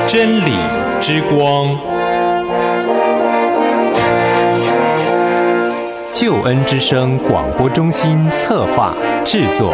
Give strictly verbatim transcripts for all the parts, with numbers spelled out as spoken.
真理之光，救恩之声广播中心策划制作。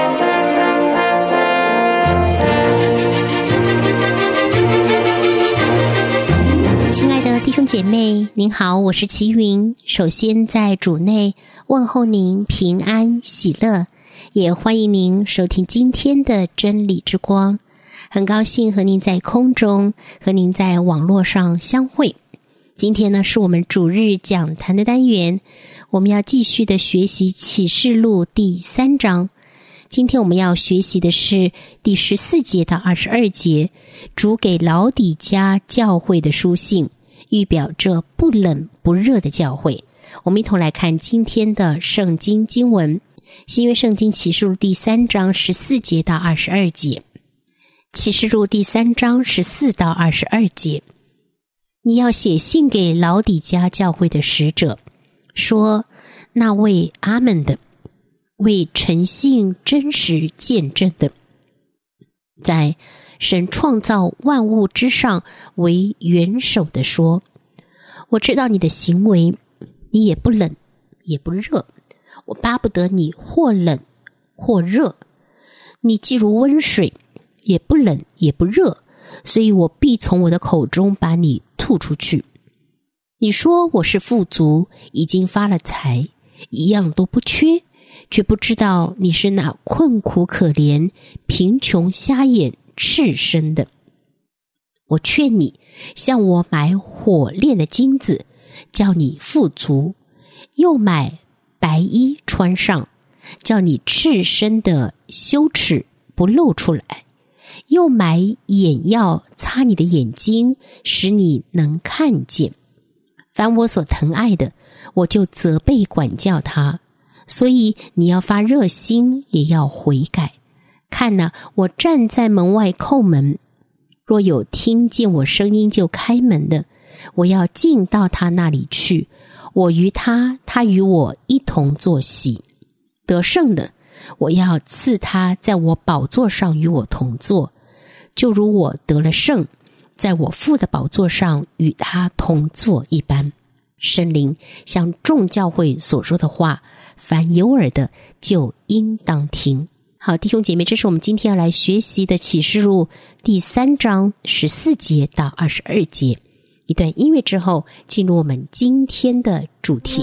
亲爱的弟兄姐妹，您好，我是齐云。首先在主内问候您平安喜乐，也欢迎您收听今天的真理之光。很高兴和您在空中，和您在网络上相会。今天呢，是我们主日讲坛的单元，我们要继续的学习启示录第三章。今天我们要学习的是第十四节到二十二节，主给老底嘉教会的书信，预表着不冷不热的教会。我们一同来看今天的圣经经文，新约圣经启示录第三章十四节到二十二节。启示录第三章十四到二十二节，你要写信给老底嘉教会的使者，说那位阿们的，为诚信真实见证的，在神创造万物之上为元首的说，我知道你的行为，你也不冷也不热，我巴不得你或冷或热，你既如温水，也不冷也不热，所以我必从我的口中把你吐出去。你说我是富足，已经发了财，一样都不缺，却不知道你是那困苦可怜、贫穷瞎眼、赤身的。我劝你向我买火炼的金子，叫你富足，又买白衣穿上，叫你赤身的羞耻不露出来，又买眼药擦你的眼睛，使你能看见。凡我所疼爱的，我就责备管教他，所以你要发热心，也要悔改。看哪，我站在门外叩门，若有听见我声音就开门的，我要进到他那里去，我与他，他与我一同坐席。得胜的，我要赐他在我宝座上与我同坐，就如我得了胜，在我父的宝座上与他同坐一般。圣灵向众教会所说的话，凡有耳的就应当听。好，弟兄姐妹，这是我们今天要来学习的启示录第三章十四节到二十二节。一段音乐之后，进入我们今天的主题。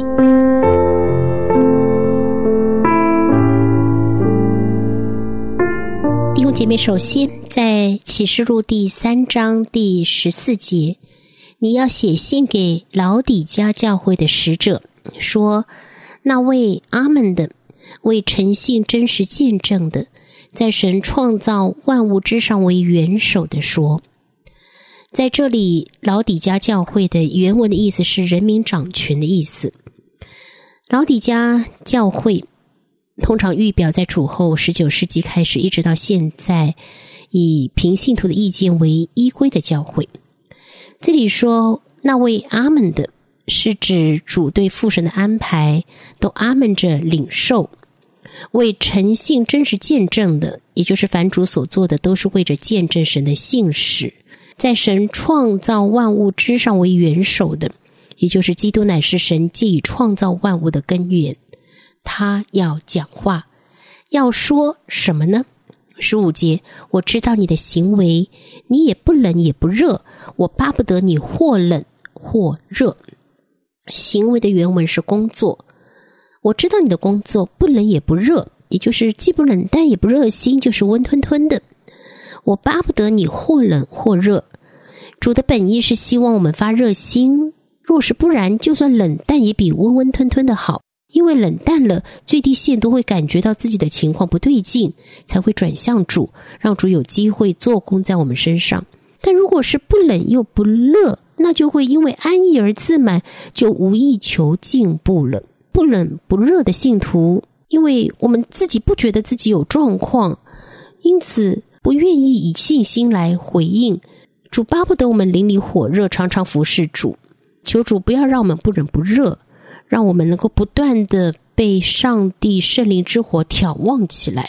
弟兄姐妹，首先在启示录第三章第十四节，你要写信给老底嘉教会的使者，说那位阿们的，为诚信真实见证的，在神创造万物之上为元首的说。在这里，老底嘉教会的原文的意思是人民掌权的意思。老底嘉教会通常预表在主后十九世纪开始一直到现在，以平信徒的意见为依归的教会。这里说那位阿们的，是指主对父神的安排都阿们着领受，为诚信真实见证的，也就是凡主所做的都是为着见证神的信实，在神创造万物之上为元首的，也就是基督乃是神借以创造万物的根源。他要讲话，要说什么呢？十五节，我知道你的行为，你也不冷也不热，我巴不得你或冷或热。行为的原文是工作，我知道你的工作不冷也不热，也就是既不冷淡也不热心，就是温吞吞的。我巴不得你或冷或热。主的本意是希望我们发热心，若是不然，就算冷淡也比温温吞吞的好。因为冷淡了，最低限度会感觉到自己的情况不对劲，才会转向主，让主有机会做工在我们身上。但如果是不冷又不热，那就会因为安逸而自满，就无意求进步了。不冷不热的信徒，因为我们自己不觉得自己有状况，因此不愿意以信心来回应。主巴不得我们灵里火热，常常服侍主。求主不要让我们不冷不热，让我们能够不断的被上帝圣灵之火挑旺起来，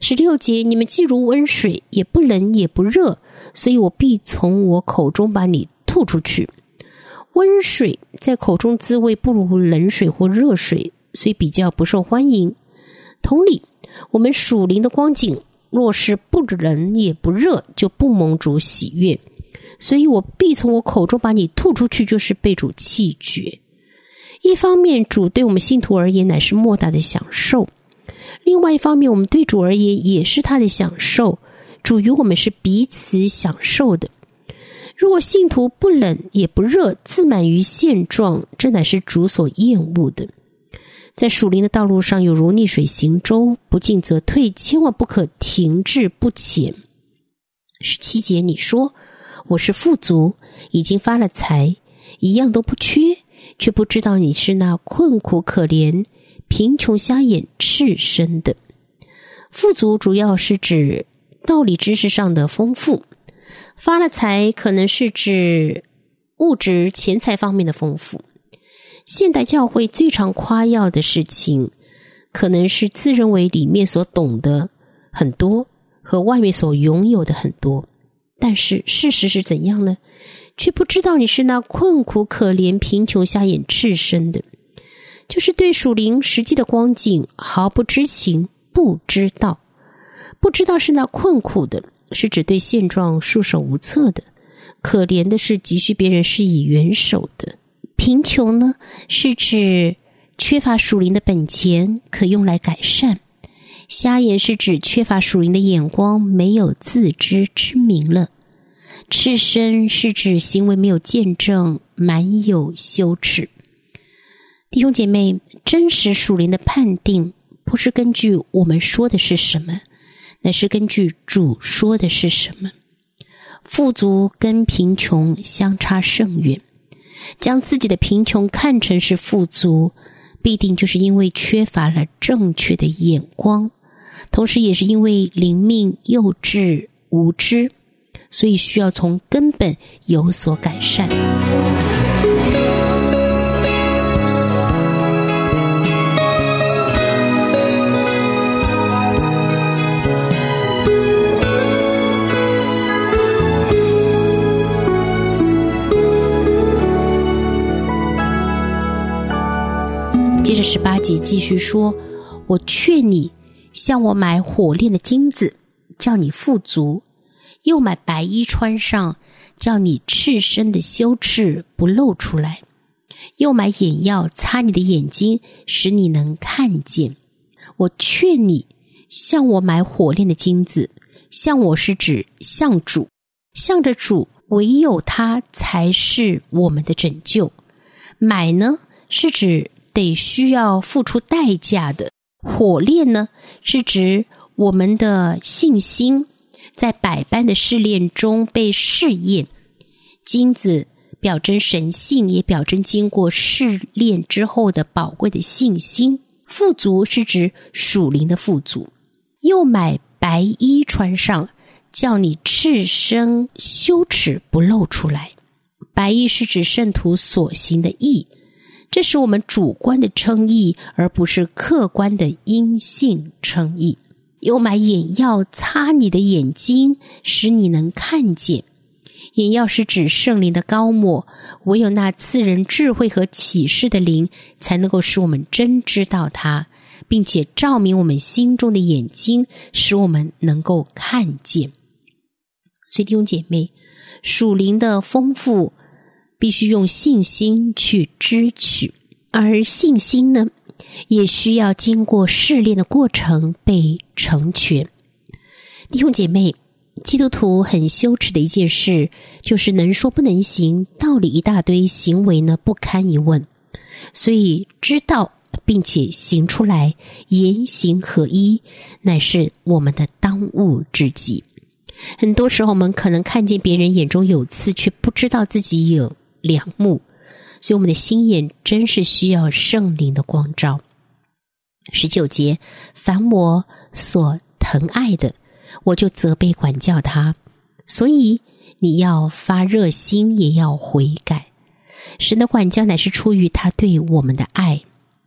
十六节，你们既如温水，也不冷也不热，所以我必从我口中把你吐出去。温水在口中滋味不如冷水或热水，所以比较不受欢迎。同理，我们属灵的光景，若是不冷也不热，就不蒙主喜悦。所以我必从我口中把你吐出去，就是被主弃绝。一方面，主对我们信徒而言乃是莫大的享受，另外一方面，我们对主而言也是他的享受。主与我们是彼此享受的。如果信徒不冷也不热，自满于现状，这乃是主所厌恶的。在属灵的道路上，有如逆水行舟，不进则退，千万不可停滞不前。十七节，你说我是富足，已经发了财，一样都不缺，却不知道你是那困苦可怜、贫穷瞎眼、赤身的。富足主要是指道理知识上的丰富，发了财可能是指物质钱财方面的丰富。现代教会最常夸耀的事情，可能是自认为里面所懂的很多，和外面所拥有的很多。但是事实是怎样呢？却不知道你是那困苦可怜、贫穷瞎眼、赤身的，就是对属灵实际的光景毫不知情，不知道。不知道是那困苦的，是指对现状束手无策的；可怜的是急需别人施以援手的。贫穷呢，是指缺乏属灵的本钱，可用来改善。瞎眼是指缺乏属灵的眼光，没有自知之明了。赤身是指行为没有见证，满有羞耻。弟兄姐妹，真实属灵的判定不是根据我们说的是什么，乃是根据主说的是什么。富足跟贫穷相差甚远，将自己的贫穷看成是富足，必定就是因为缺乏了正确的眼光，同时也是因为灵命幼稚无知，所以需要从根本有所改善。接着十八节继续说，我劝你向我买火炼的金子，叫你富足，又买白衣穿上，叫你赤身的羞耻不露出来，又买眼药擦你的眼睛，使你能看见。我劝你向我买火炼的金子，向我是指向主，向着主，唯有他才是我们的拯救。买呢，是指得需要付出代价的。火炼呢，是指我们的信心在百般的试炼中被试验。金子表征神性，也表征经过试炼之后的宝贵的信心。富足是指属灵的富足。又买白衣穿上，叫你赤身羞耻不露出来。白衣是指圣徒所行的义，这是我们主观的称义，而不是客观的因信称义。又买眼药擦你的眼睛，使你能看见。眼药是指圣灵的膏抹，唯有那赐人智慧和启示的灵，才能够使我们真知道它，并且照明我们心中的眼睛，使我们能够看见。所以弟兄姐妹，属灵的丰富必须用信心去支取，而信心呢，也需要经过试炼的过程被成全。弟兄姐妹，基督徒很羞耻的一件事，就是能说不能行，道理一大堆，行为呢不堪一问。所以知道并且行出来，言行合一，乃是我们的当务之急。很多时候我们可能看见别人眼中有刺，却不知道自己有两目，所以我们的心眼真是需要圣灵的光照。十九节，凡我所疼爱的，我就责备管教他，所以你要发热心，也要悔改。神的管教乃是出于他对我们的爱。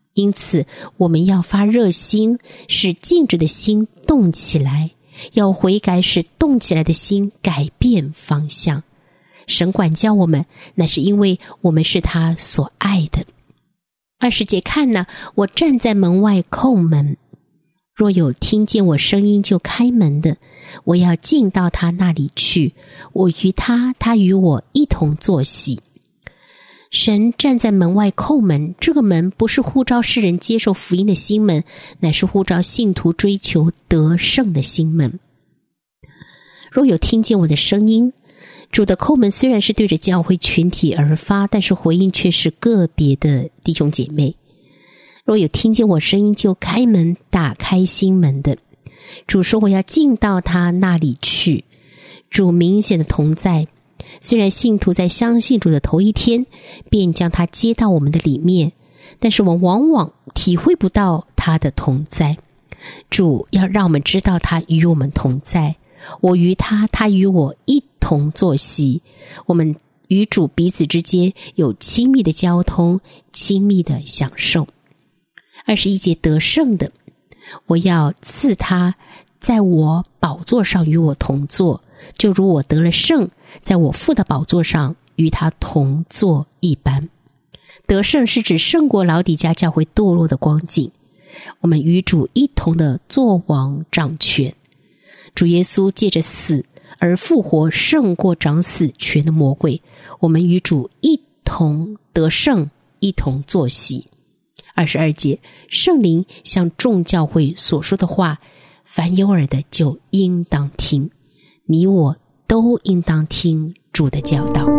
因此我们要发热心，使静止的心动起来，要悔改，使动起来的心改变方向。神管教我们，那是因为我们是他所爱的。二十节，看哪，我站在门外叩门，若有听见我声音就开门的，我要进到他那里去，我与他，他与我一同坐席。神站在门外叩门，这个门不是呼召世人接受福音的心门，乃是呼召信徒追求得胜的心门。若有听见我的声音，主的叩门虽然是对着教会群体而发，但是回应却是个别的弟兄姐妹。若有听见我声音就开门，打开心门的，主说我要进到他那里去。主明显的同在，虽然信徒在相信主的头一天便将他接到我们的里面，但是我们往往体会不到他的同在。主要让我们知道他与我们同在，我与他，他与我一同坐席。我们与主彼此之间有亲密的交通，亲密的享受。二十一节，得胜的，我要赐他在我宝座上与我同坐，就如我得了胜，在我父的宝座上与他同坐一般。得胜是指胜过老底嘉教会堕落的光景，我们与主一同的作王掌权。主耶稣借着死而复活，胜过掌死权的魔鬼，我们与主一同得胜，一同坐席。二十二节，圣灵向众教会所说的话，凡有耳的就应当听，你我都应当听主的教导。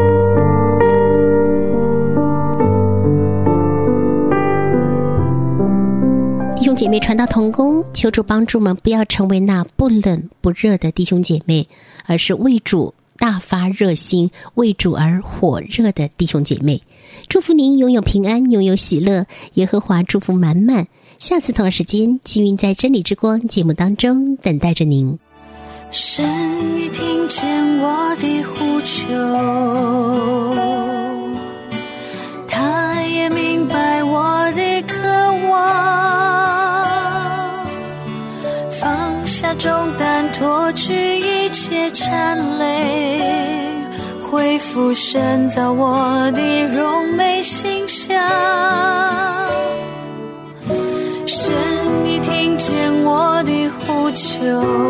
弟兄姐妹传道同工，求主帮助我们不要成为那不冷不热的弟兄姐妹，而是为主大发热心，为主而火热的弟兄姐妹。祝福您拥有平安，拥有喜乐，耶和华祝福满满。下次同样时间，齐云在真理之光节目当中等待着您。 神已听见我的呼求，他也明白我的渴望，放下重担，脱去一切缠累，恢复神造我的荣美形象。神已听见我的呼求，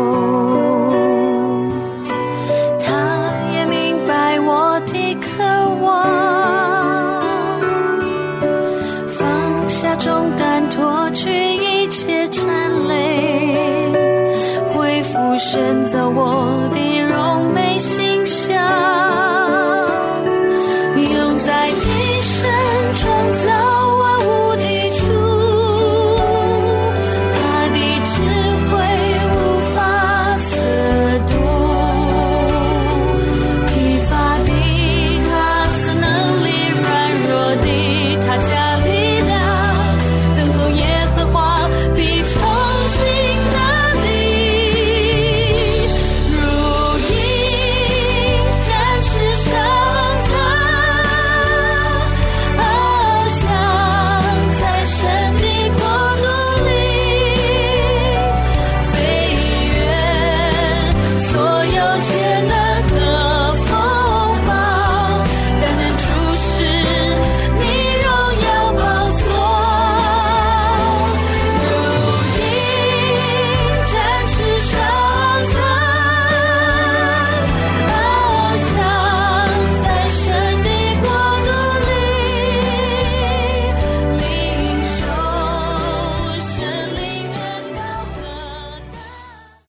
他也明白我的渴望，放下重担，脱去一切缠累，恢复神造我的荣美形象。